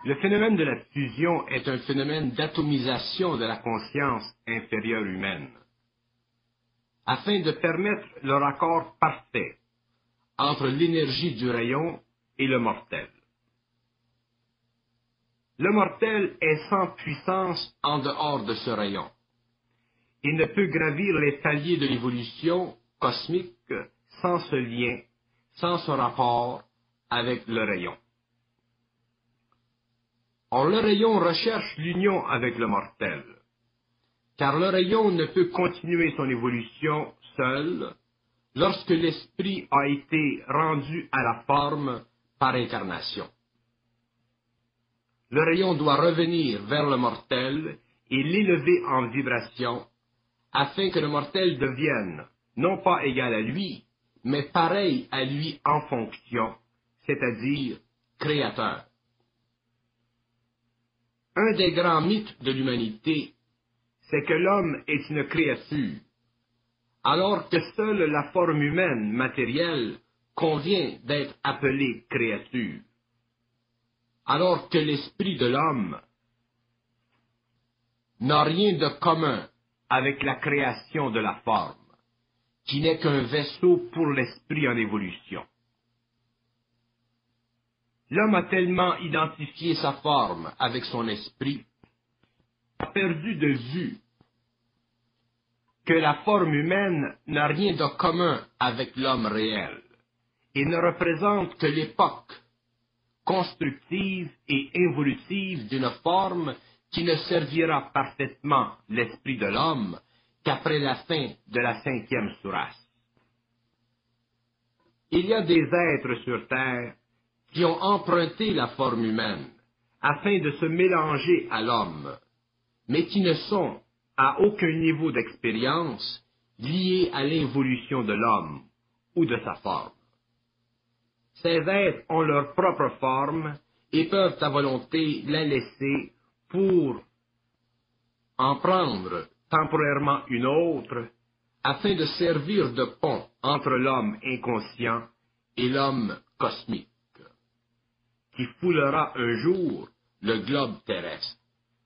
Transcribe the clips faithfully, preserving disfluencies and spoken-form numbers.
Le phénomène de la fusion est un phénomène d'atomisation de la conscience inférieure humaine, afin de permettre le raccord parfait entre l'énergie du rayon et le mortel. Le mortel est sans puissance en dehors de ce rayon. Il ne peut gravir les paliers de l'évolution cosmique sans ce lien, sans ce rapport avec le rayon. Or, le rayon recherche l'union avec le mortel, car le rayon ne peut continuer son évolution seul lorsque l'esprit a été rendu à la forme par incarnation. Le rayon doit revenir vers le mortel et l'élever en vibration, afin que le mortel devienne non pas égal à lui, mais pareil à lui en fonction, c'est-à-dire créateur. Un des grands mythes de l'humanité, c'est que l'homme est une créature, alors que seule la forme humaine matérielle convient d'être appelée créature, alors que l'esprit de l'homme n'a rien de commun avec la création de la forme, qui n'est qu'un vaisseau pour l'esprit en évolution. L'homme a tellement identifié sa forme avec son esprit, a perdu de vue que la forme humaine n'a rien de commun avec l'homme réel et ne représente que l'époque constructive et évolutive d'une forme qui ne servira parfaitement l'esprit de l'homme qu'après la fin de la cinquième sourace. Il y a des êtres sur terre qui ont emprunté la forme humaine afin de se mélanger à l'homme, mais qui ne sont, à aucun niveau d'expérience, liés à l'évolution de l'homme ou de sa forme. Ces êtres ont leur propre forme et peuvent à volonté la laisser pour en prendre temporairement une autre, afin de servir de pont entre l'homme inconscient et l'homme cosmique, qui foulera un jour le globe terrestre.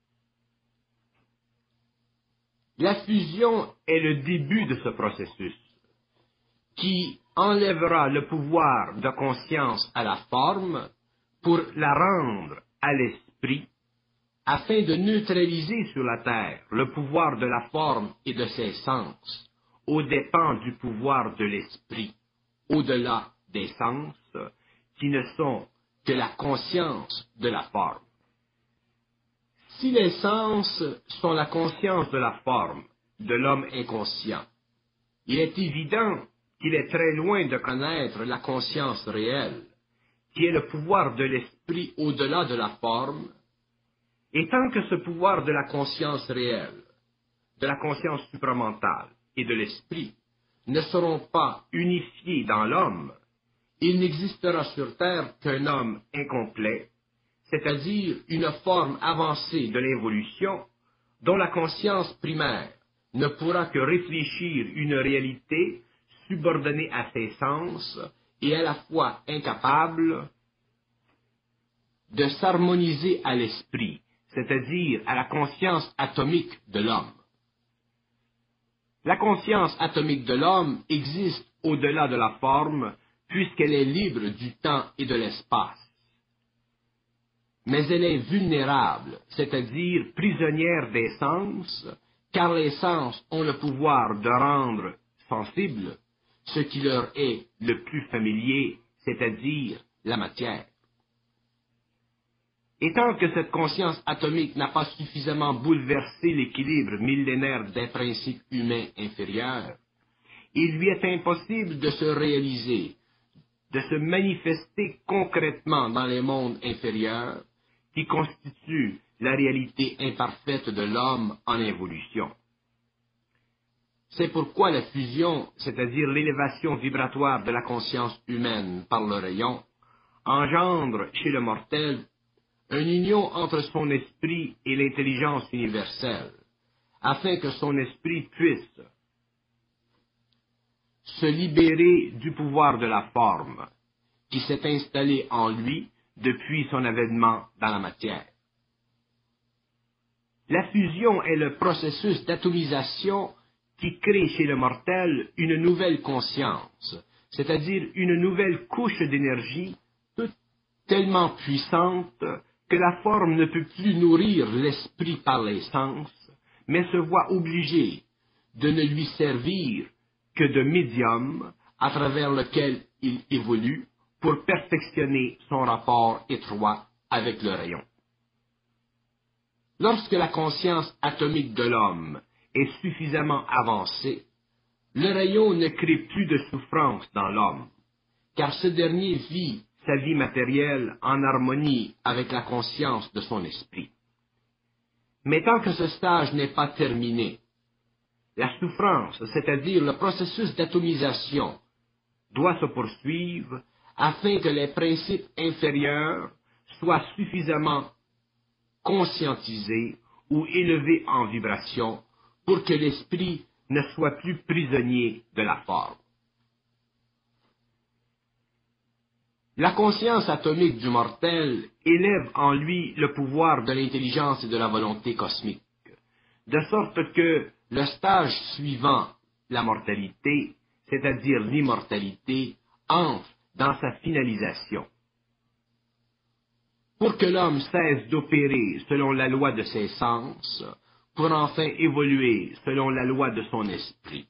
La fusion est le début de ce processus, qui enlèvera le pouvoir de conscience à la forme pour la rendre à l'esprit, afin de neutraliser sur la terre le pouvoir de la forme et de ses sens, aux dépens du pouvoir de l'esprit, au-delà des sens, qui ne sont que la conscience de la forme. Si les sens sont la conscience de la forme de l'homme inconscient, il est évident qu'il est très loin de connaître la conscience réelle, qui est le pouvoir de l'esprit au-delà de la forme, et tant que ce pouvoir de la conscience réelle, de la conscience supramentale et de l'esprit ne seront pas unifiés dans l'homme, il n'existera sur terre qu'un homme incomplet, c'est-à-dire une forme avancée de l'évolution, dont la conscience primaire ne pourra que réfléchir une réalité subordonnée à ses sens et à la fois incapable de s'harmoniser à l'esprit, c'est-à-dire à la conscience atomique de l'homme. La conscience atomique de l'homme existe au-delà de la forme, puisqu'elle est libre du temps et de l'espace. Mais elle est vulnérable, c'est-à-dire prisonnière des sens, car les sens ont le pouvoir de rendre sensible ce qui leur est le plus familier, c'est-à-dire la matière. Et tant que cette conscience atomique n'a pas suffisamment bouleversé l'équilibre millénaire des principes humains inférieurs, il lui est impossible de se réaliser, de se manifester concrètement dans les mondes inférieurs, qui constituent la réalité imparfaite de l'homme en évolution. C'est pourquoi la fusion, c'est-à-dire l'élévation vibratoire de la conscience humaine par le rayon, engendre chez le mortel une union entre son esprit et l'intelligence universelle, afin que son esprit puisse se libérer du pouvoir de la forme, qui s'est installé en lui depuis son avènement dans la matière. La fusion est le processus d'atomisation qui crée chez le mortel une nouvelle conscience, c'est-à-dire une nouvelle couche d'énergie toute tellement puissante que la forme ne peut plus nourrir l'esprit par les sens, mais se voit obligée de ne lui servir que de médium à travers lequel il évolue pour perfectionner son rapport étroit avec le rayon. Lorsque la conscience atomique de l'homme est suffisamment avancée, le rayon ne crée plus de souffrance dans l'homme, car ce dernier vit sa vie matérielle en harmonie avec la conscience de son esprit. Mais tant que ce stage n'est pas terminé, la souffrance, c'est-à-dire le processus d'atomisation, doit se poursuivre afin que les principes inférieurs soient suffisamment conscientisés ou élevés en vibration pour que l'esprit ne soit plus prisonnier de la forme. La conscience atomique du mortel élève en lui le pouvoir de l'intelligence et de la volonté cosmique, de sorte que le stage suivant la mortalité, c'est-à-dire l'immortalité, entre dans sa finalisation. Pour que l'homme cesse d'opérer selon la loi de ses sens, pour enfin évoluer selon la loi de son esprit.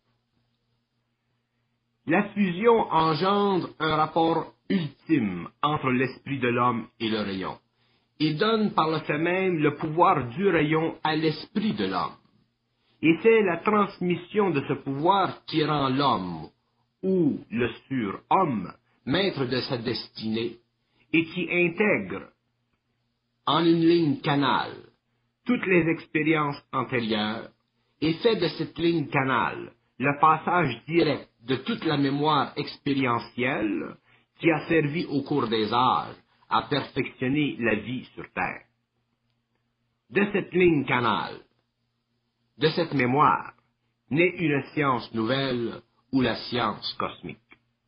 La fusion engendre un rapport ultime entre l'esprit de l'homme et le rayon, et donne par le fait même le pouvoir du rayon à l'esprit de l'homme. Et c'est la transmission de ce pouvoir qui rend l'homme, ou le surhomme, maître de sa destinée, et qui intègre en une ligne canal toutes les expériences antérieures, et fait de cette ligne canal le passage direct de toute la mémoire expérientielle qui a servi au cours des âges à perfectionner la vie sur Terre. De cette ligne canal, de cette mémoire, naît une science nouvelle ou la science cosmique.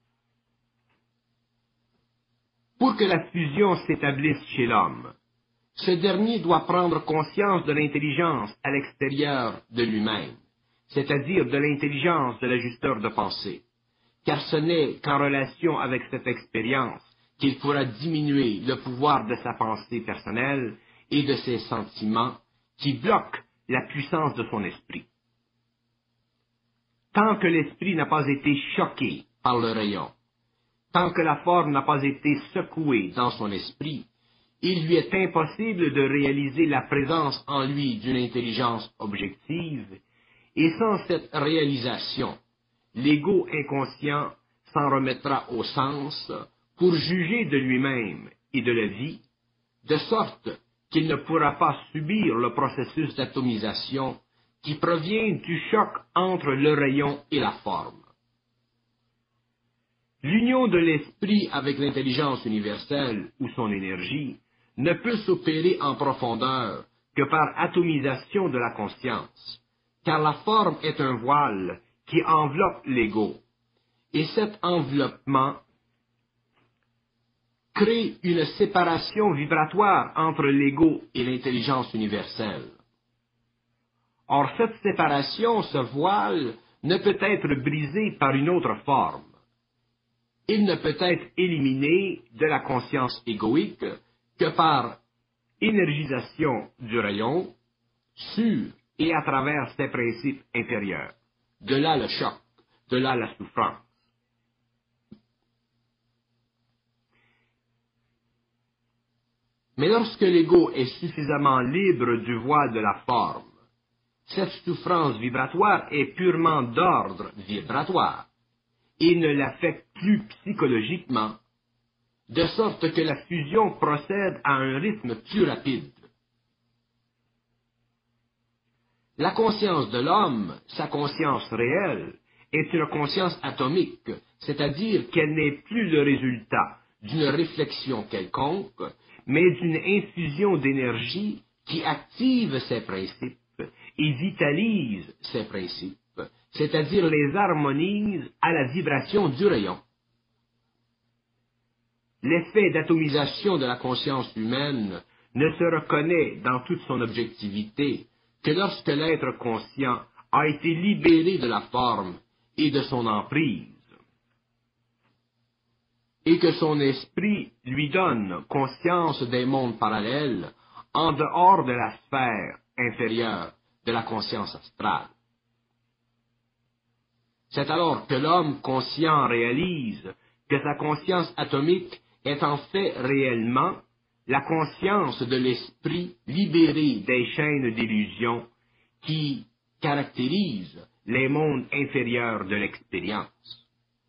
Pour que la fusion s'établisse chez l'homme, ce dernier doit prendre conscience de l'intelligence à l'extérieur de lui-même, c'est-à-dire de l'intelligence de l'ajusteur de pensée, car ce n'est qu'en relation avec cette expérience qu'il pourra diminuer le pouvoir de sa pensée personnelle et de ses sentiments qui bloquent la puissance de son esprit. Tant que l'esprit n'a pas été choqué par le rayon, tant que la forme n'a pas été secouée dans son esprit, il lui est impossible de réaliser la présence en lui d'une intelligence objective, et sans cette réalisation, l'ego inconscient s'en remettra au sens pour juger de lui-même et de la vie, de sorte qu'il ne pourra pas subir le processus d'atomisation qui provient du choc entre le rayon et la forme. L'union de l'esprit avec l'intelligence universelle ou son énergie ne peut s'opérer en profondeur que par atomisation de la conscience, car la forme est un voile qui enveloppe l'ego, et cet enveloppement crée une séparation vibratoire entre l'ego et l'intelligence universelle. Or, cette séparation, ce voile, ne peut être brisé par une autre forme. Il ne peut être éliminé de la conscience égoïque que par énergisation du rayon sur et à travers ses principes intérieurs. De là le choc, de là la souffrance. Mais lorsque l'ego est suffisamment libre du voile de la forme, cette souffrance vibratoire est purement d'ordre vibratoire et ne l'affecte plus psychologiquement, de sorte que la fusion procède à un rythme plus rapide. La conscience de l'homme, sa conscience réelle, est une conscience atomique, c'est-à-dire qu'elle n'est plus le résultat d'une réflexion quelconque, mais d'une infusion d'énergie qui active ses principes et vitalise ses principes, c'est-à-dire les harmonise à la vibration du rayon. l'effet d'atomisation de la conscience humaine ne se reconnaît dans toute son objectivité que lorsque l'être conscient a été libéré de la forme et de son emprise, et que son esprit lui donne conscience des mondes parallèles en dehors de la sphère inférieure de la conscience astrale. C'est alors que l'homme conscient réalise que sa conscience atomique est en fait réellement la conscience de l'esprit libéré des chaînes d'illusion qui caractérisent les mondes inférieurs de l'expérience.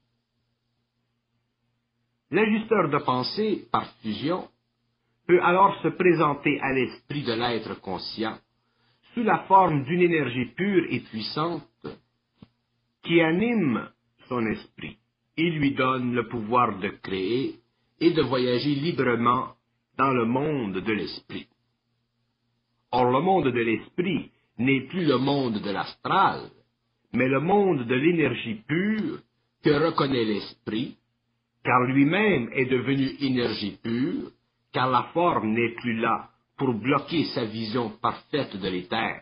L'ajusteur de pensée, par fusion, peut alors se présenter à l'esprit de l'être conscient sous la forme d'une énergie pure et puissante qui anime son esprit et lui donne le pouvoir de créer et de voyager librement dans le monde de l'esprit. Or, le monde de l'esprit n'est plus le monde de l'astral, mais le monde de l'énergie pure que reconnaît l'esprit, car lui-même est devenu énergie pure, car la forme n'est plus là pour bloquer sa vision parfaite de l'éther.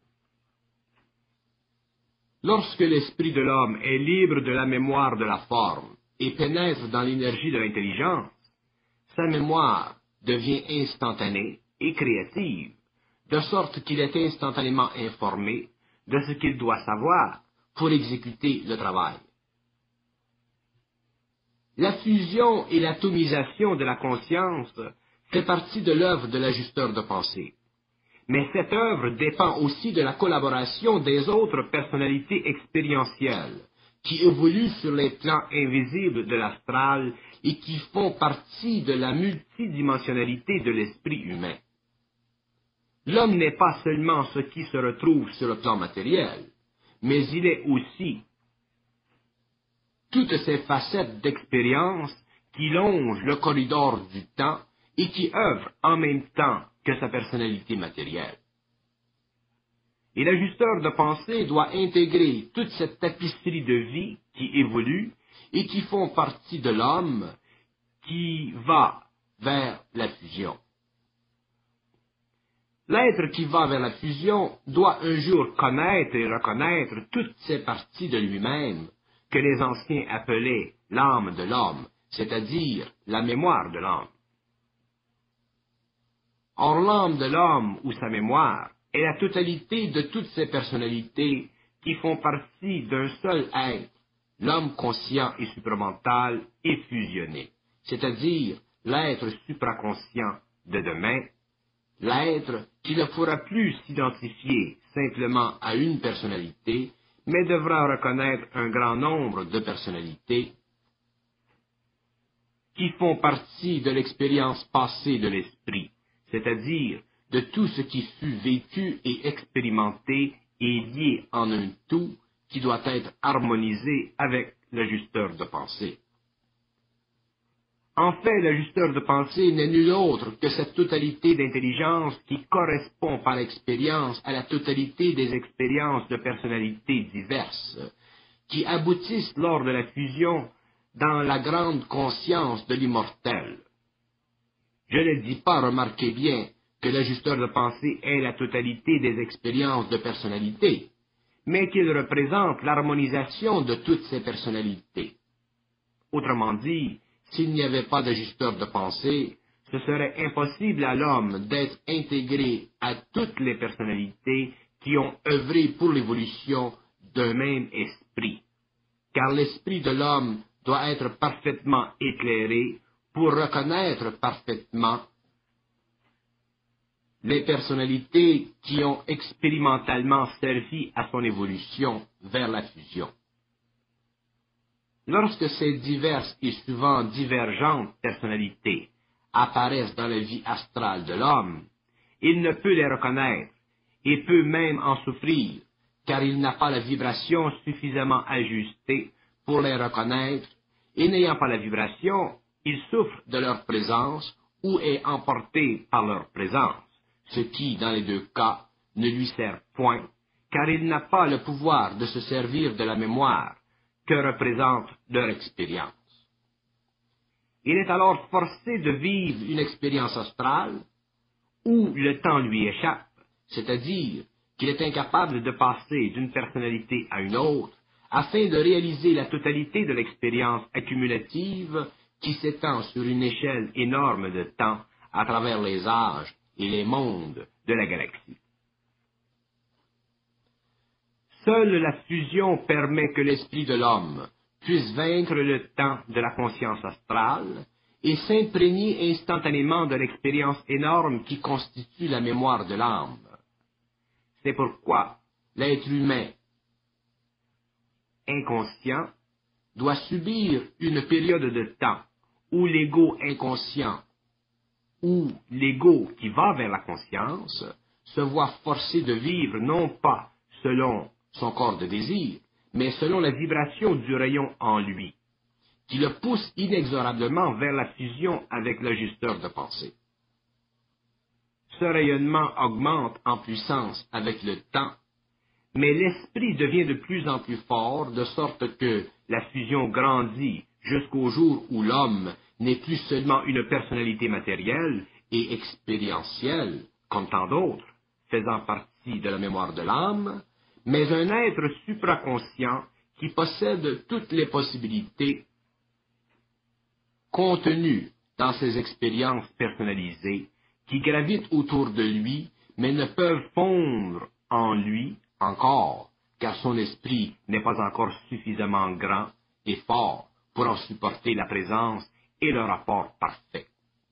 Lorsque l'esprit de l'homme est libre de la mémoire de la forme et pénètre dans l'énergie de l'intelligence, sa mémoire devient instantanée et créative, de sorte qu'il est instantanément informé de ce qu'il doit savoir pour exécuter le travail. La fusion et l'atomisation de la conscience fait partie de l'œuvre de l'ajusteur de pensée. Mais cette œuvre dépend aussi de la collaboration des autres personnalités expérientielles qui évoluent sur les plans invisibles de l'astral et qui font partie de la multidimensionnalité de l'esprit humain. L'homme n'est pas seulement ce qui se retrouve sur le plan matériel, mais il est aussi toutes ces facettes d'expérience qui longent le corridor du temps et qui œuvrent en même temps que sa personnalité matérielle. Et l'ajusteur de pensée doit intégrer toute cette tapisserie de vie qui évolue et qui font partie de l'homme qui va vers la fusion. L'être qui va vers la fusion doit un jour connaître et reconnaître toutes ces parties de lui-même que les anciens appelaient l'âme de l'homme, c'est-à-dire la mémoire de l'homme. Or, l'âme de l'homme ou sa mémoire est la totalité de toutes ces personnalités qui font partie d'un seul être, l'homme conscient et supramental et fusionné, c'est-à-dire l'être supraconscient de demain, l'être qui ne pourra plus s'identifier simplement à une personnalité, mais devra reconnaître un grand nombre de personnalités qui font partie de l'expérience passée de l'esprit, c'est-à-dire de tout ce qui fut vécu et expérimenté et lié en un tout qui doit être harmonisé avec l'ajusteur de pensée. En fait, l'ajusteur de pensée n'est nul autre que cette totalité d'intelligence qui correspond par expérience à la totalité des expériences de personnalités diverses, qui aboutissent lors de la fusion dans la grande conscience de l'immortel. Je ne dis pas, remarquez bien, que l'ajusteur de pensée est la totalité des expériences de personnalité, mais qu'il représente l'harmonisation de toutes ces personnalités. Autrement dit, s'il n'y avait pas d'ajusteur de pensée, ce serait impossible à l'homme d'être intégré à toutes les personnalités qui ont œuvré pour l'évolution d'un même esprit, car l'esprit de l'homme doit être parfaitement éclairé pour reconnaître parfaitement les personnalités qui ont expérimentalement servi à son évolution vers la fusion. Lorsque ces diverses et souvent divergentes personnalités apparaissent dans la vie astrale de l'homme, il ne peut les reconnaître et peut même en souffrir, car il n'a pas la vibration suffisamment ajustée pour les reconnaître, et n'ayant pas la vibration, il souffre de leur présence ou est emporté par leur présence, ce qui, dans les deux cas, ne lui sert point, car il n'a pas le pouvoir de se servir de la mémoire que représente leur expérience. Il est alors forcé de vivre une expérience astrale où le temps lui échappe, c'est-à-dire qu'il est incapable de passer d'une personnalité à une autre afin de réaliser la totalité de l'expérience accumulative qui s'étend sur une échelle énorme de temps à travers les âges et les mondes de la galaxie. Seule la fusion permet que l'esprit de l'homme puisse vaincre le temps de la conscience astrale et s'imprégner instantanément de l'expérience énorme qui constitue la mémoire de l'âme. C'est pourquoi l'être humain inconscient doit subir une période de temps où l'ego inconscient ou l'ego qui va vers la conscience se voit forcé de vivre non pas selon son corps de désir, mais selon la vibration du rayon en lui, qui le pousse inexorablement vers la fusion avec l'ajusteur de pensée. Ce rayonnement augmente en puissance avec le temps, mais l'esprit devient de plus en plus fort, de sorte que la fusion grandit jusqu'au jour où l'homme n'est plus seulement une personnalité matérielle et expérientielle, comme tant d'autres, faisant partie de la mémoire de l'âme, mais un être supraconscient qui possède toutes les possibilités contenues dans ses expériences personnalisées, qui gravitent autour de lui, mais ne peuvent fondre en lui encore, car son esprit n'est pas encore suffisamment grand et fort pour en supporter la présence et le rapport parfait.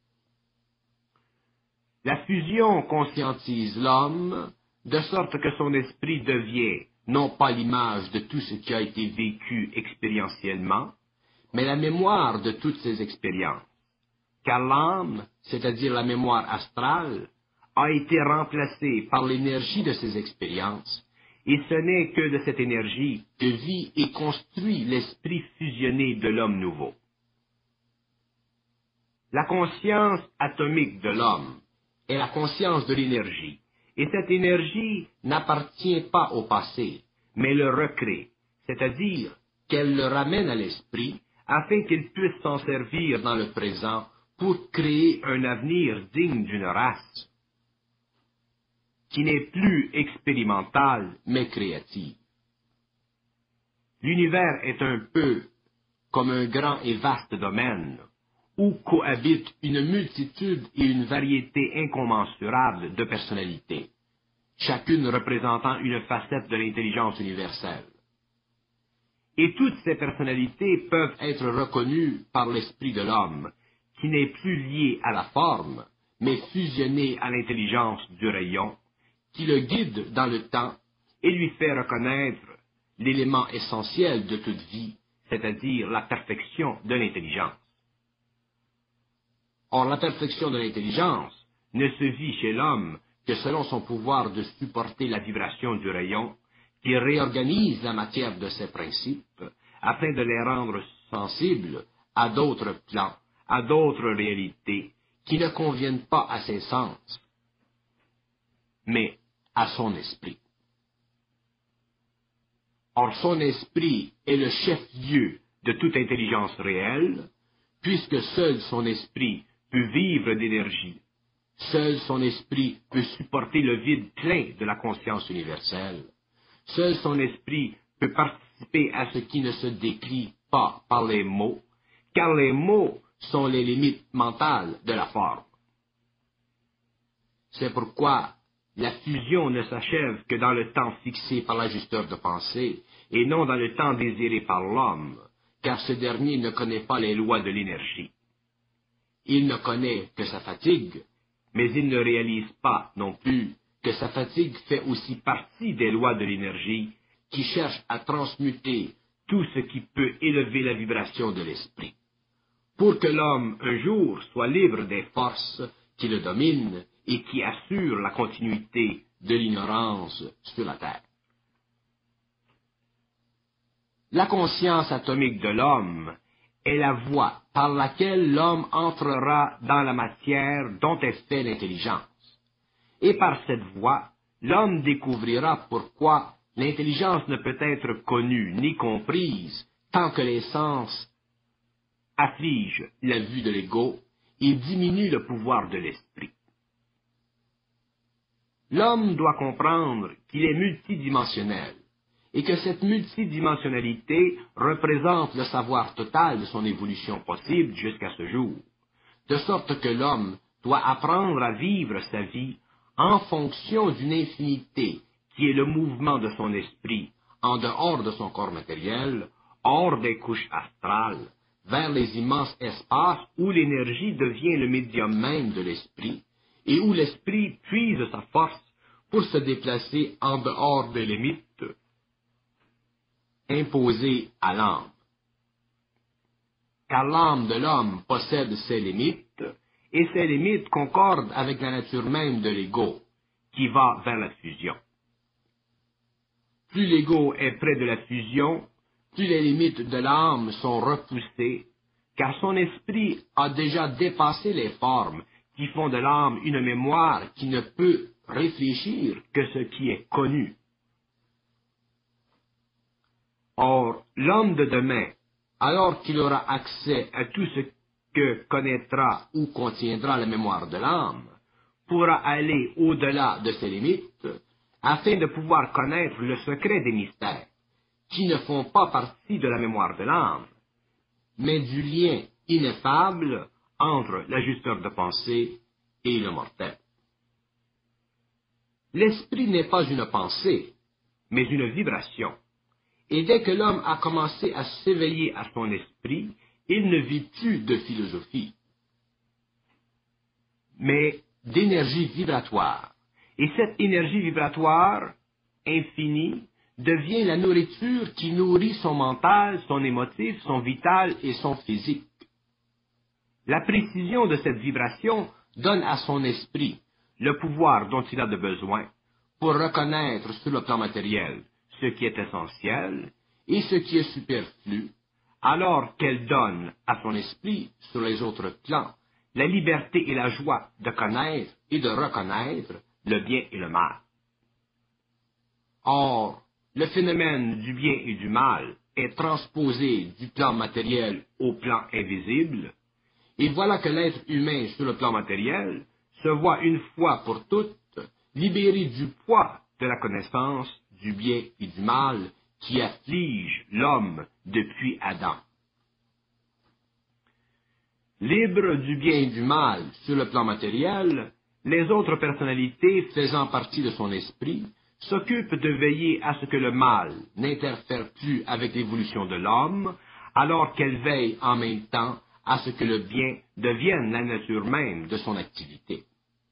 La fusion conscientise l'homme, de sorte que son esprit devient non pas l'image de tout ce qui a été vécu expérientiellement, mais la mémoire de toutes ces expériences, car l'âme, c'est-à-dire la mémoire astrale, a été remplacée par l'énergie de ces expériences, et ce n'est que de cette énergie que vit et construit l'esprit fusionné de l'homme nouveau. La conscience atomique de l'homme est la conscience de l'énergie, et cette énergie n'appartient pas au passé, mais le recrée, c'est-à-dire qu'elle le ramène à l'esprit afin qu'il puisse s'en servir dans le présent pour créer un avenir digne d'une race qui n'est plus expérimentale mais créative. L'univers est un peu comme un grand et vaste domaine où cohabitent une multitude et une variété incommensurables de personnalités, chacune représentant une facette de l'intelligence universelle. Et toutes ces personnalités peuvent être reconnues par l'esprit de l'homme, qui n'est plus lié à la forme, mais fusionné à l'intelligence du rayon, qui le guide dans le temps et lui fait reconnaître l'élément essentiel de toute vie, c'est-à-dire la perfection de l'intelligence. Or, la perfection de l'intelligence ne se vit chez l'homme que selon son pouvoir de supporter la vibration du rayon, qui réorganise la matière de ses principes, afin de les rendre sensibles à d'autres plans, à d'autres réalités, qui ne conviennent pas à ses sens, mais à son esprit. Or, son esprit est le chef-lieu de toute intelligence réelle, puisque seul son esprit peut vivre d'énergie, seul son esprit peut supporter le vide plein de la conscience universelle, seul son esprit peut participer à ce qui ne se décrit pas par les mots, car les mots sont les limites mentales de la forme. C'est pourquoi la fusion ne s'achève que dans le temps fixé par l'ajusteur de pensée, et non dans le temps désiré par l'homme, car ce dernier ne connaît pas les lois de l'énergie. Il ne connaît que sa fatigue, mais il ne réalise pas non plus que sa fatigue fait aussi partie des lois de l'énergie qui cherchent à transmuter tout ce qui peut élever la vibration de l'esprit, pour que l'homme un jour soit libre des forces qui le dominent et qui assurent la continuité de l'ignorance sur la terre. La conscience atomique de l'homme est la voie par laquelle l'homme entrera dans la matière dont est faite l'intelligence. Et par cette voie, l'homme découvrira pourquoi l'intelligence ne peut être connue ni comprise tant que les sens afflige la vue de l'ego et diminue le pouvoir de l'esprit. L'homme doit comprendre qu'il est multidimensionnel et que cette multidimensionnalité représente le savoir total de son évolution possible jusqu'à ce jour, de sorte que l'homme doit apprendre à vivre sa vie en fonction d'une infinité qui est le mouvement de son esprit en dehors de son corps matériel, hors des couches astrales, vers les immenses espaces où l'énergie devient le médium même de l'esprit et où l'esprit puise sa force pour se déplacer en dehors des limites imposées à l'âme. Car l'âme de l'homme possède ses limites, et ces limites concordent avec la nature même de l'ego, qui va vers la fusion. Plus l'ego est près de la fusion, plus les limites de l'âme sont repoussées, car son esprit a déjà dépassé les formes qui font de l'âme une mémoire qui ne peut réfléchir que ce qui est connu. Or, l'homme de demain, alors qu'il aura accès à tout ce que connaîtra ou contiendra la mémoire de l'âme, pourra aller au-delà de ses limites, afin de pouvoir connaître le secret des mystères, qui ne font pas partie de la mémoire de l'âme, mais du lien ineffable entre l'ajusteur de pensée et le mortel. L'esprit n'est pas une pensée, mais une vibration. Et dès que l'homme a commencé à s'éveiller à son esprit, il ne vit plus de philosophie, mais d'énergie vibratoire. Et cette énergie vibratoire infinie devient la nourriture qui nourrit son mental, son émotif, son vital et son physique. La précision de cette vibration donne à son esprit le pouvoir dont il a de besoin pour reconnaître sur le plan matériel ce qui est essentiel et ce qui est superflu, alors qu'elle donne à son esprit, sur les autres plans, la liberté et la joie de connaître et de reconnaître le bien et le mal. Or, le phénomène du bien et du mal est transposé du plan matériel au plan invisible, et voilà que l'être humain sur le plan matériel se voit une fois pour toutes libéré du poids de la connaissance du bien et du mal qui afflige l'homme depuis Adam. Libre du bien et du mal sur le plan matériel, les autres personnalités faisant partie de son esprit s'occupent de veiller à ce que le mal n'interfère plus avec l'évolution de l'homme, alors qu'elle veille en même temps à ce que le bien devienne la nature même de son activité.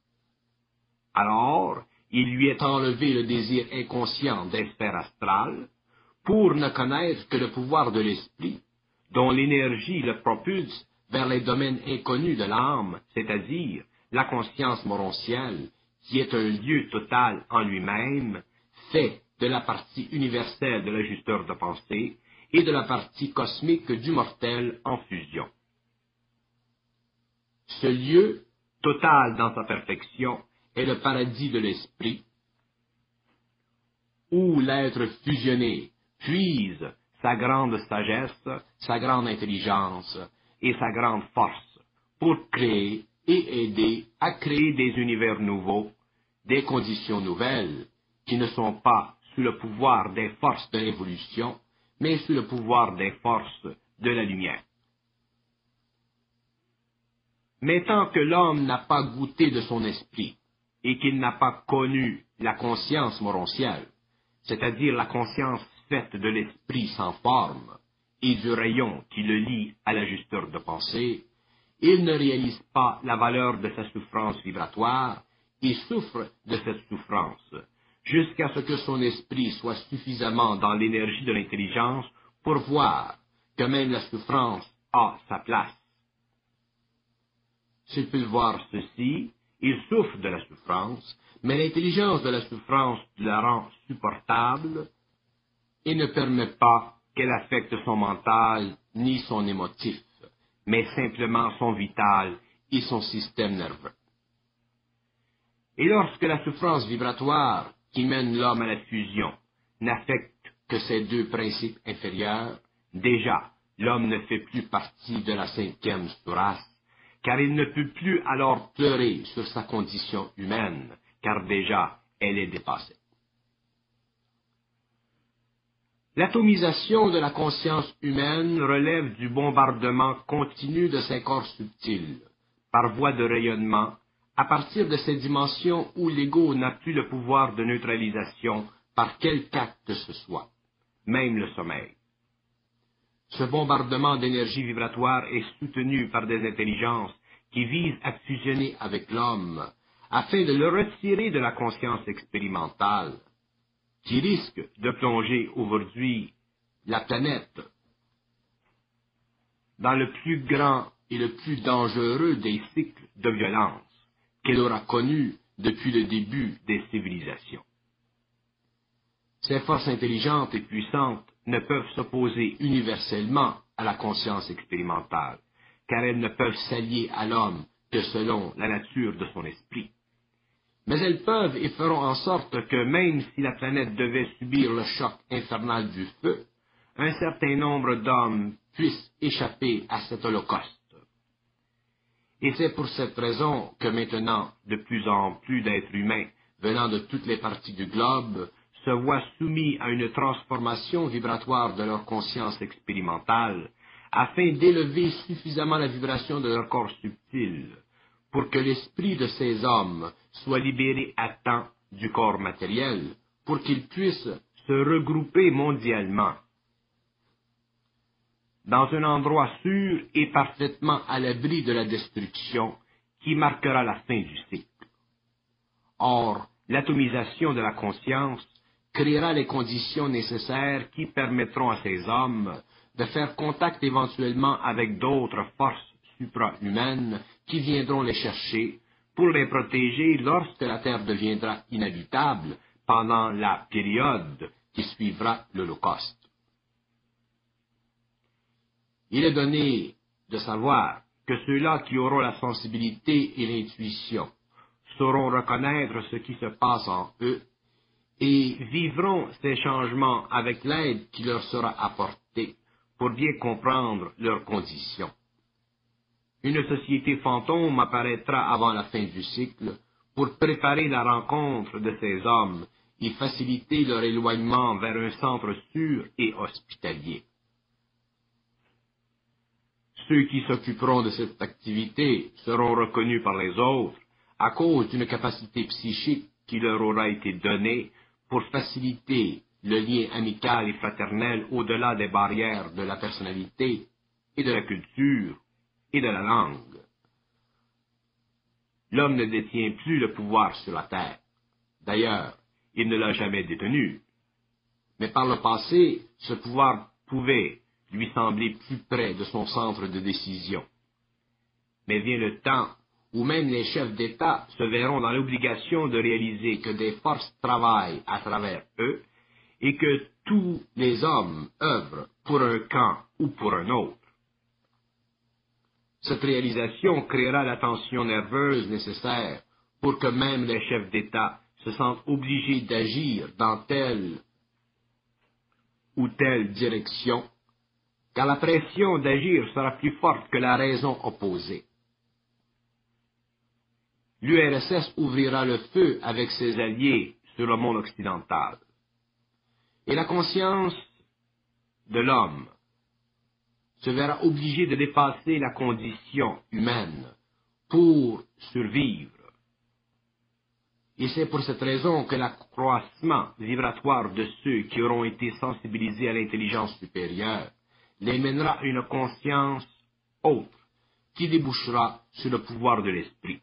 Alors, il lui est enlevé le désir inconscient des sphères astrales, pour ne connaître que le pouvoir de l'esprit, dont l'énergie le propulse vers les domaines inconnus de l'âme, c'est-à-dire la conscience morontielle, qui est un lieu total en lui-même, fait de la partie universelle de l'ajusteur de pensée et de la partie cosmique du mortel en fusion. Ce lieu, total dans sa perfection, est le paradis de l'esprit, où l'être fusionné puise sa grande sagesse, sa grande intelligence et sa grande force pour créer et aider à créer des univers nouveaux, des conditions nouvelles qui ne sont pas sous le pouvoir des forces de l'évolution, mais sous le pouvoir des forces de la lumière. Mais tant que l'homme n'a pas goûté de son esprit et qu'il n'a pas connu la conscience morontielle, c'est-à-dire la conscience faite de l'esprit sans forme et du rayon qui le lie à l'ajusteur de pensée, il ne réalise pas la valeur de sa souffrance vibratoire et souffre de cette souffrance, jusqu'à ce que son esprit soit suffisamment dans l'énergie de l'intelligence pour voir que même la souffrance a sa place. S'il peut voir ceci, il souffre de la souffrance, mais l'intelligence de la souffrance la rend supportable et ne permet pas qu'elle affecte son mental ni son émotif, mais simplement son vital et son système nerveux. Et lorsque la souffrance vibratoire qui mène l'homme à la fusion n'affecte que ces deux principes inférieurs, déjà l'homme ne fait plus partie de la cinquième sourate, car il ne peut plus alors pleurer sur sa condition humaine, car déjà elle est dépassée. L'atomisation de la conscience humaine relève du bombardement continu de ses corps subtils, par voie de rayonnement, à partir de ces dimensions où l'ego n'a plus le pouvoir de neutralisation par quelque acte que ce soit, même le sommeil. Ce bombardement d'énergie vibratoire est soutenu par des intelligences qui visent à fusionner avec l'homme, afin de le retirer de la conscience expérimentale, qui risque de plonger aujourd'hui la planète dans le plus grand et le plus dangereux des cycles de violence qu'elle aura connus depuis le début des civilisations. Ces forces intelligentes et puissantes ne peuvent s'opposer universellement à la conscience expérimentale, car elles ne peuvent s'allier à l'homme que selon la nature de son esprit. Mais elles peuvent et feront en sorte que même si la planète devait subir le choc infernal du feu, un certain nombre d'hommes puissent échapper à cet holocauste. Et c'est pour cette raison que maintenant, de plus en plus d'êtres humains venant de toutes les parties du globe se voient soumis à une transformation vibratoire de leur conscience expérimentale, afin d'élever suffisamment la vibration de leur corps subtil, pour que l'esprit de ces hommes soit libéré à temps du corps matériel, pour qu'ils puissent se regrouper mondialement dans un endroit sûr et parfaitement à l'abri de la destruction qui marquera la fin du cycle. Or, l'atomisation de la conscience créera les conditions nécessaires qui permettront à ces hommes de faire contact éventuellement avec d'autres forces supra-humaines qui viendront les chercher pour les protéger lorsque la Terre deviendra inhabitable pendant la période qui suivra l'Holocauste. Il est donné de savoir que ceux-là qui auront la sensibilité et l'intuition sauront reconnaître ce qui se passe en eux et vivront ces changements avec l'aide qui leur sera apportée pour bien comprendre leurs conditions. Une société fantôme apparaîtra avant la fin du cycle pour préparer la rencontre de ces hommes et faciliter leur éloignement vers un centre sûr et hospitalier. Ceux qui s'occuperont de cette activité seront reconnus par les autres à cause d'une capacité psychique qui leur aura été donnée pour faciliter le lien amical et fraternel au-delà des barrières de la personnalité et de la culture et de la langue. L'homme ne détient plus le pouvoir sur la terre. D'ailleurs, il ne l'a jamais détenu. Mais par le passé, ce pouvoir pouvait lui sembler plus près de son centre de décision. Mais vient le temps où même les chefs d'État se verront dans l'obligation de réaliser que des forces travaillent à travers eux et que tous les hommes œuvrent pour un camp ou pour un autre. Cette réalisation créera la tension nerveuse nécessaire pour que même les chefs d'État se sentent obligés d'agir dans telle ou telle direction, car la pression d'agir sera plus forte que la raison opposée. L'U R S S ouvrira le feu avec ses alliés sur le monde occidental. Et la conscience de l'homme se verra obligée de dépasser la condition humaine pour survivre. Et c'est pour cette raison que l'accroissement vibratoire de ceux qui auront été sensibilisés à l'intelligence supérieure les mènera à une conscience autre qui débouchera sur le pouvoir de l'esprit.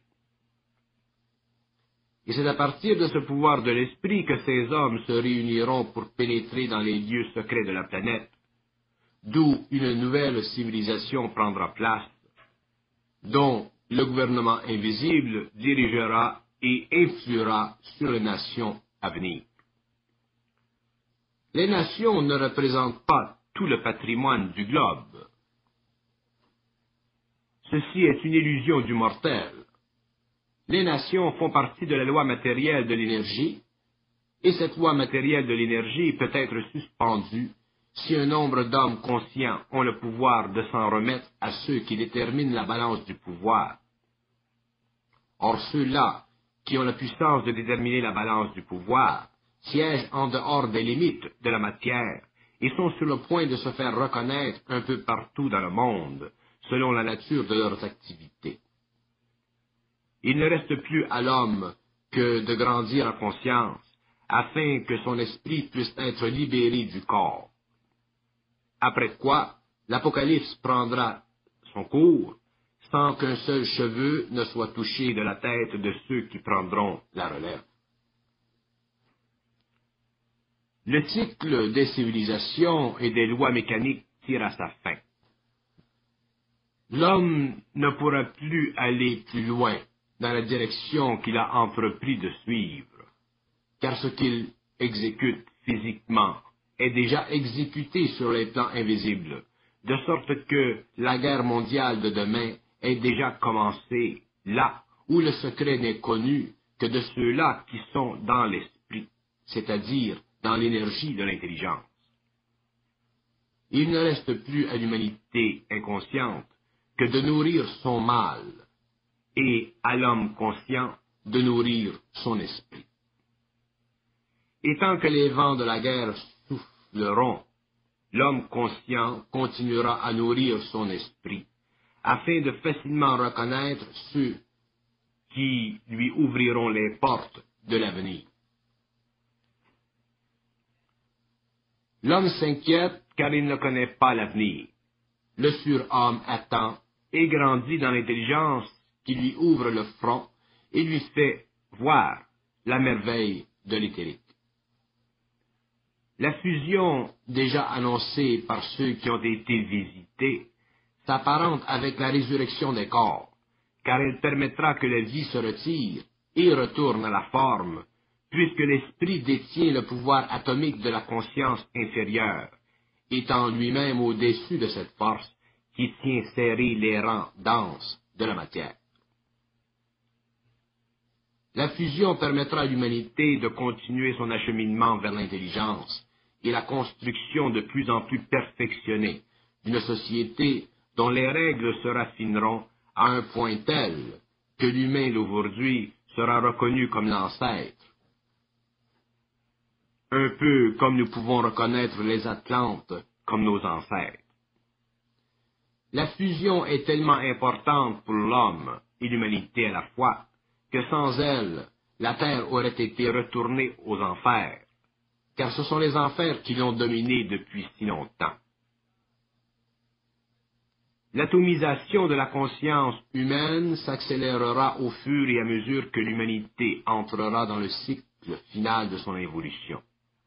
Et c'est à partir de ce pouvoir de l'esprit que ces hommes se réuniront pour pénétrer dans les lieux secrets de la planète, d'où une nouvelle civilisation prendra place, dont le gouvernement invisible dirigera et influera sur les nations à venir. Les nations ne représentent pas tout le patrimoine du globe. Ceci est une illusion du mortel. Les nations font partie de la loi matérielle de l'énergie, et cette loi matérielle de l'énergie peut être suspendue si un nombre d'hommes conscients ont le pouvoir de s'en remettre à ceux qui déterminent la balance du pouvoir. Or ceux-là qui ont la puissance de déterminer la balance du pouvoir siègent en dehors des limites de la matière et sont sur le point de se faire reconnaître un peu partout dans le monde, selon la nature de leurs activités. Il ne reste plus à l'homme que de grandir en conscience, afin que son esprit puisse être libéré du corps. Après quoi, l'Apocalypse prendra son cours, sans qu'un seul cheveu ne soit touché de la tête de ceux qui prendront la relève. Le cycle des civilisations et des lois mécaniques tire à sa fin. L'homme ne pourra plus aller plus loin dans la direction qu'il a entrepris de suivre, car ce qu'il exécute physiquement est déjà exécuté sur les plans invisibles, de sorte que la guerre mondiale de demain est déjà commencée là où le secret n'est connu que de ceux-là qui sont dans l'esprit, c'est-à-dire dans l'énergie de l'intelligence. Il ne reste plus à l'humanité inconsciente que de nourrir son mal, et à l'homme conscient de nourrir son esprit. Et tant que les vents de la guerre souffleront, l'homme conscient continuera à nourrir son esprit, afin de facilement reconnaître ceux qui lui ouvriront les portes de l'avenir. L'homme s'inquiète car il ne connaît pas l'avenir. Le surhomme attend et grandit dans l'intelligence qui lui ouvre le front et lui fait voir la merveille de l'éthérique. La fusion déjà annoncée par ceux qui ont été visités s'apparente avec la résurrection des corps, car elle permettra que la vie se retire et retourne à la forme, puisque l'esprit détient le pouvoir atomique de la conscience inférieure, étant lui-même au-dessus de cette force qui tient serrés les rangs denses de la matière. La fusion permettra à l'humanité de continuer son acheminement vers l'intelligence et la construction de plus en plus perfectionnée d'une société dont les règles se raffineront à un point tel que l'humain d'aujourd'hui sera reconnu comme l'ancêtre, un peu comme nous pouvons reconnaître les Atlantes comme nos ancêtres. La fusion est tellement importante pour l'homme et l'humanité à la fois que sans elle, la Terre aurait été retournée aux enfers, car ce sont les enfers qui l'ont dominée depuis si longtemps. L'atomisation de la conscience humaine s'accélérera au fur et à mesure que l'humanité entrera dans le cycle final de son évolution.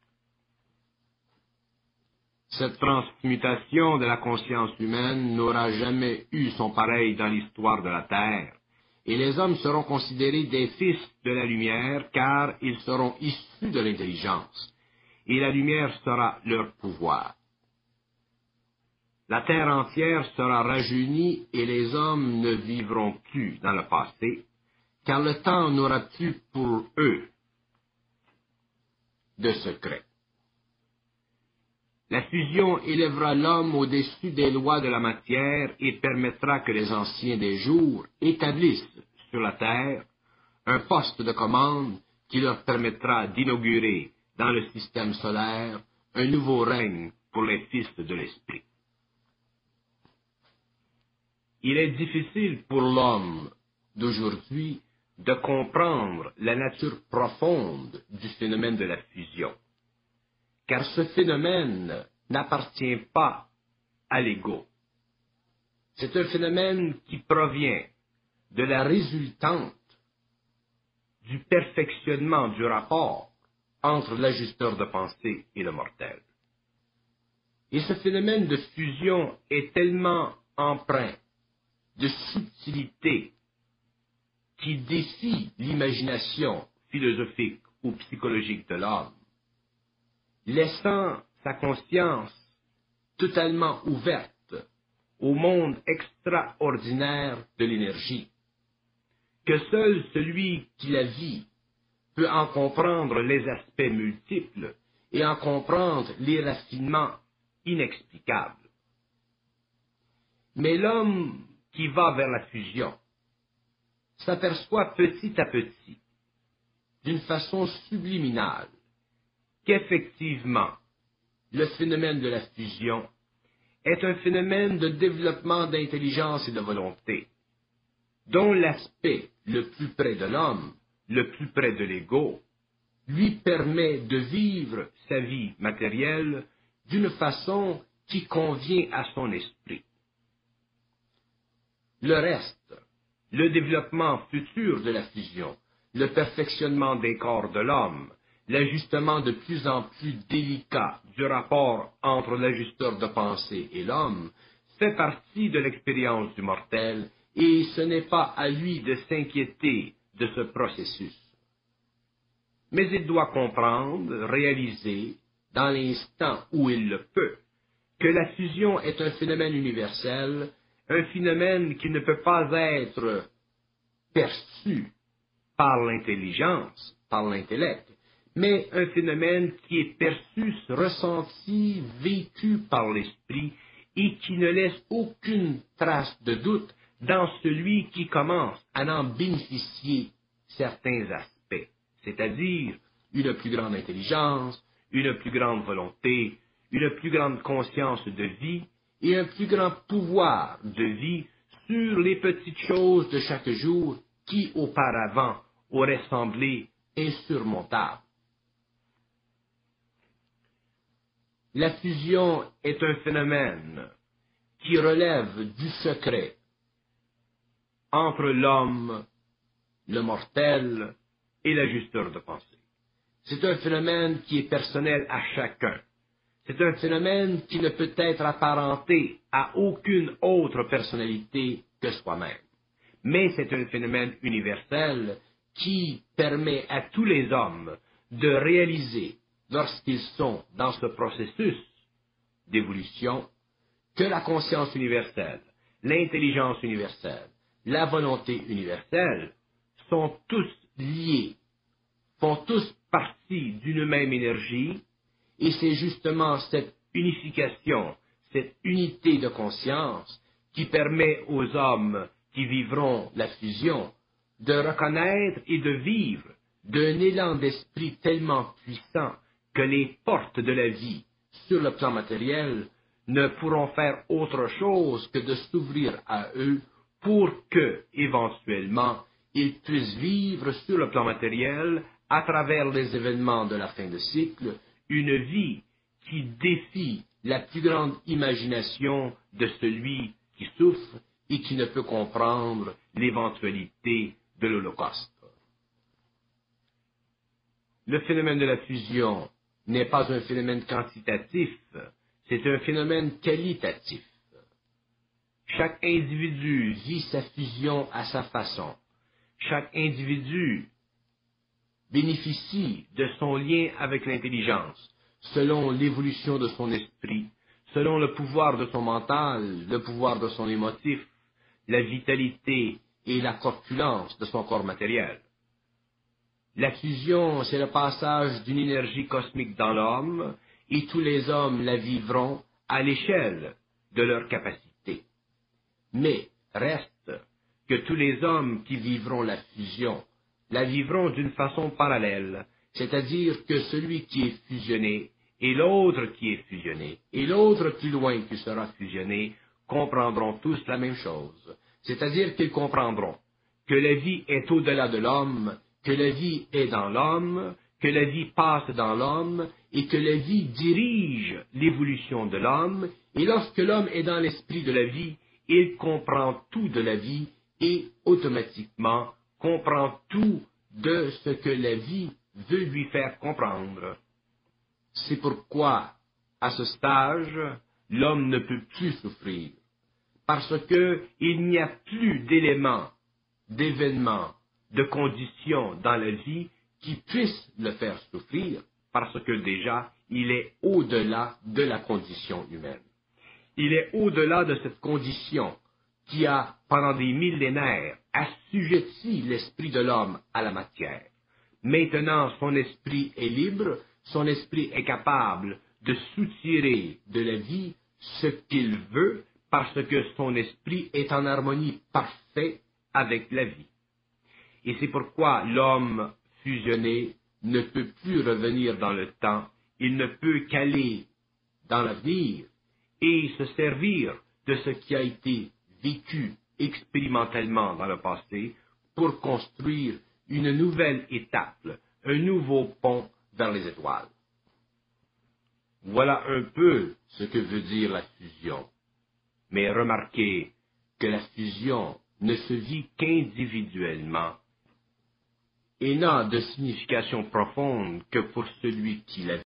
Cette transmutation de la conscience humaine n'aura jamais eu son pareil dans l'histoire de la Terre, et les hommes seront considérés des fils de la lumière, car ils seront issus de l'intelligence, et la lumière sera leur pouvoir. La terre entière sera rajeunie et les hommes ne vivront plus dans le passé, car le temps n'aura plus pour eux de secret. La fusion élèvera l'homme au-dessus des lois de la matière et permettra que les anciens des jours établissent sur la terre un poste de commande qui leur permettra d'inaugurer dans le système solaire un nouveau règne pour les fils de l'esprit. Il est difficile pour l'homme d'aujourd'hui de comprendre la nature profonde du phénomène de la fusion, car ce phénomène n'appartient pas à l'ego. C'est un phénomène qui provient de la résultante du perfectionnement du rapport entre l'ajusteur de pensée et le mortel. Et ce phénomène de fusion est tellement empreint de subtilité qui défie l'imagination philosophique ou psychologique de l'homme, laissant sa conscience totalement ouverte au monde extraordinaire de l'énergie, que seul celui qui la vit peut en comprendre les aspects multiples et en comprendre les raffinements inexplicable. Mais l'homme qui va vers la fusion s'aperçoit petit à petit, d'une façon subliminale, qu'effectivement, le phénomène de la fusion est un phénomène de développement d'intelligence et de volonté, dont l'aspect le plus près de l'homme, le plus près de l'ego, lui permet de vivre sa vie matérielle d'une façon qui convient à son esprit. Le reste, le développement futur de la fusion, le perfectionnement des corps de l'homme, l'ajustement de plus en plus délicat du rapport entre l'ajusteur de pensée et l'homme, fait partie de l'expérience du mortel, et ce n'est pas à lui de s'inquiéter de ce processus. Mais il doit comprendre, réaliser, dans l'instant où il le peut, que la fusion est un phénomène universel, un phénomène qui ne peut pas être perçu par l'intelligence, par l'intellect, mais un phénomène qui est perçu, ressenti, vécu par l'esprit et qui ne laisse aucune trace de doute dans celui qui commence à en bénéficier certains aspects, c'est-à-dire une plus grande intelligence, une plus grande volonté, une plus grande conscience de vie et un plus grand pouvoir de vie sur les petites choses de chaque jour qui auparavant auraient semblé insurmontables. La fusion est un phénomène qui relève du secret entre l'homme, le mortel et l'ajusteur de pensée. C'est un phénomène qui est personnel à chacun. C'est un phénomène qui ne peut être apparenté à aucune autre personnalité que soi-même. Mais c'est un phénomène universel qui permet à tous les hommes de réaliser, lorsqu'ils sont dans ce processus d'évolution, que la conscience universelle, l'intelligence universelle, la volonté universelle sont tous liés, font tous partie d'une même énergie, et c'est justement cette unification, cette unité de conscience qui permet aux hommes qui vivront la fusion de reconnaître et de vivre d'un élan d'esprit tellement puissant que les portes de la vie sur le plan matériel ne pourront faire autre chose que de s'ouvrir à eux pour que, éventuellement, ils puissent vivre sur le plan matériel, à travers les événements de la fin de cycle, une vie qui défie la plus grande imagination de celui qui souffre et qui ne peut comprendre l'éventualité de l'Holocauste. Le phénomène de la fusion n'est pas un phénomène quantitatif, c'est un phénomène qualitatif. Chaque individu vit sa fusion à sa façon. Chaque individu bénéficie de son lien avec l'intelligence, selon l'évolution de son esprit, selon le pouvoir de son mental, le pouvoir de son émotif, la vitalité et la corpulence de son corps matériel. La fusion, c'est le passage d'une énergie cosmique dans l'homme, et tous les hommes la vivront à l'échelle de leur capacité. Mais reste que tous les hommes qui vivront la fusion la vivront d'une façon parallèle, c'est-à-dire que celui qui est fusionné et l'autre qui est fusionné et l'autre plus loin qui sera fusionné comprendront tous la même chose, c'est-à-dire qu'ils comprendront que la vie est au-delà de l'homme, que la vie est dans l'homme, que la vie passe dans l'homme et que la vie dirige l'évolution de l'homme, et lorsque l'homme est dans l'esprit de la vie, il comprend tout de la vie et automatiquement comprend tout de ce que la vie veut lui faire comprendre. C'est pourquoi, à ce stage, l'homme ne peut plus souffrir, parce que il n'y a plus d'éléments, d'événements, de conditions dans la vie qui puissent le faire souffrir, parce que déjà, il est au-delà de la condition humaine. Il est au-delà de cette condition qui a, pendant des millénaires, assujetti l'esprit de l'homme à la matière. Maintenant, son esprit est libre, son esprit est capable de soutirer de la vie ce qu'il veut parce que son esprit est en harmonie parfaite avec la vie. Et c'est pourquoi l'homme fusionné ne peut plus revenir dans le temps, il ne peut qu'aller dans l'avenir et se servir de ce qui a été vécu expérimentalement dans le passé pour construire une nouvelle étape, un nouveau pont vers les étoiles. Voilà un peu ce que veut dire la fusion. Mais remarquez que la fusion ne se vit qu'individuellement et n'a de signification profonde que pour celui qui la vit.